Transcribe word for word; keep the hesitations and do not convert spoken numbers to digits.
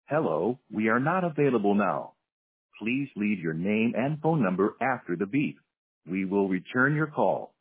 Hello, we are not available now. Please leave your name and phone number after the beep. We will return your call.